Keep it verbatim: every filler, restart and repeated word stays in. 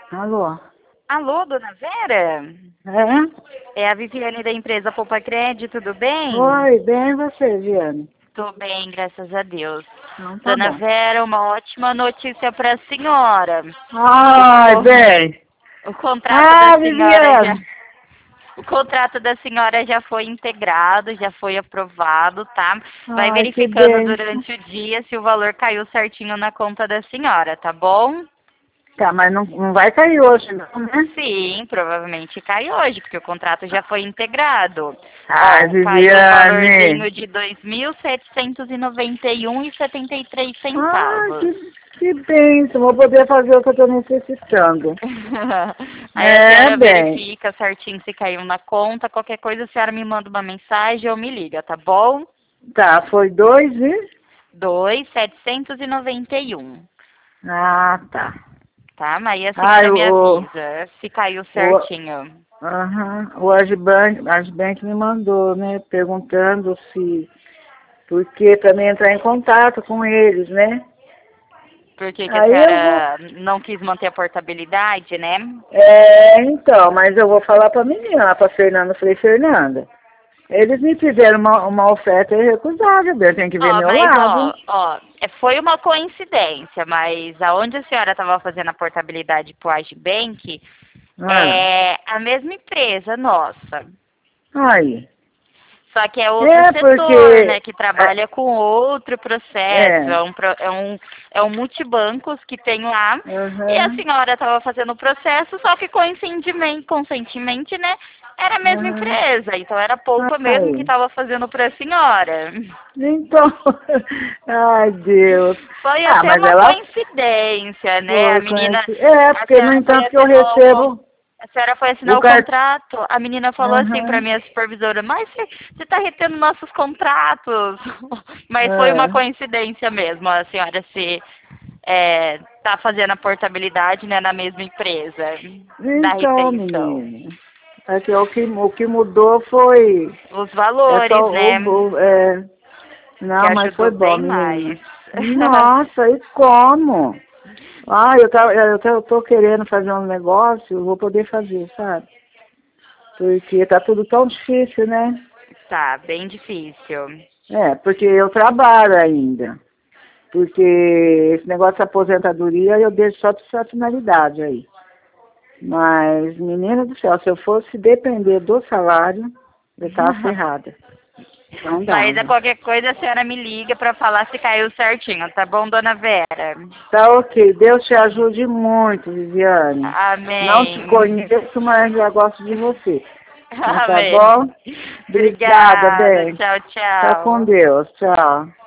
Alô? Alô, dona Vera? É? É a Viviane da empresa Poupa Crédito, tudo bem? Oi, bem você, Viane? Tô bem, graças a Deus. Então tá Dona bom. Vera, uma ótima notícia para a senhora. Ai, O, bem. o contrato da Ah, senhora já... Viviane. O contrato da senhora já foi integrado, já foi aprovado, tá? Vai Ai, que verificando bem. durante o dia se o valor caiu certinho na conta da senhora, tá bom? Tá, mas não, não vai cair hoje não, né? Sim, provavelmente cai hoje, porque o contrato já foi integrado. Ai, Ó, caiu o Viviane. valorzinho de dois mil setecentos e noventa e um e setenta e três Ai, centavos. que, que bênção. Vou poder fazer o que eu tô necessitando. Aí a É, senhora bem. verifica certinho se caiu na conta. Qualquer coisa a senhora me manda uma mensagem ou me liga, tá bom? Tá, foi dois e... Dois setecentos e noventa e um, Ah, tá. tá? Mas aí a Ai, senhora me o... avisa se caiu o certinho. aham, o Agibank, Agibank me mandou, né, perguntando se... Porque para mim entrar em contato com eles, né? Por que que a Aí eu vou... senhora não quis manter a portabilidade, né? É, então, mas eu vou falar para a menina, para Fernanda. Eu falei, Fernanda, eles me fizeram uma, uma oferta irrecusável, eu tenho que ver Ó, meu mas lado. ó, ó, é, foi uma coincidência, mas aonde a senhora estava fazendo a portabilidade pro Agibank Ah, é a mesma empresa nossa. aí. Só que é outro É setor, né, porque... que trabalha com outro processo, É, é um, pro- é um, é um multibancos que tem lá, e a aham, senhora estava fazendo o processo, só que coincidentemente, conscientemente, né, era a mesma aham, empresa, então era a Poupa mesmo que aí. estava fazendo para a senhora. Então, ai Deus. Foi Ah, até mas uma ela coincidência, né? A foi, menina, conhece. É, a porque no senhora foi entanto que eu assinar o, con- recebo a senhora foi o assinar o cartão. contrato, a menina falou assim pra Aham, minha supervisora, mas você tá retendo nossos contratos. Mas foi uma é. coincidência mesmo, a senhora se é, tá fazendo a portabilidade, né, na mesma empresa da Então, retenção. menino, é que o que, o que mudou foi. Os É só valores, o. né, o- é, que não, mas foi ajudou bom, bem menina. mais. Nossa, e como? Ah, eu, tava, eu, tô, eu tô querendo fazer um negócio, eu vou poder fazer, sabe? Porque tá tudo tão difícil, né? Tá, bem difícil. É, porque eu trabalho ainda. Porque esse negócio de aposentadoria eu deixo só por sua finalidade aí. Mas, menina do céu, se eu fosse depender do salário, eu estava ferrada. Não Mas a dava. qualquer coisa a senhora me liga pra falar se caiu certinho, tá bom, dona Vera? Tá ok. Deus te ajude muito, Viviane. Não te Amém. conheço, mas já gosto de você. Tá Amém. bom? Obrigada, Obrigada. bem. Tchau, Tá com tchau. Deus. Tchau.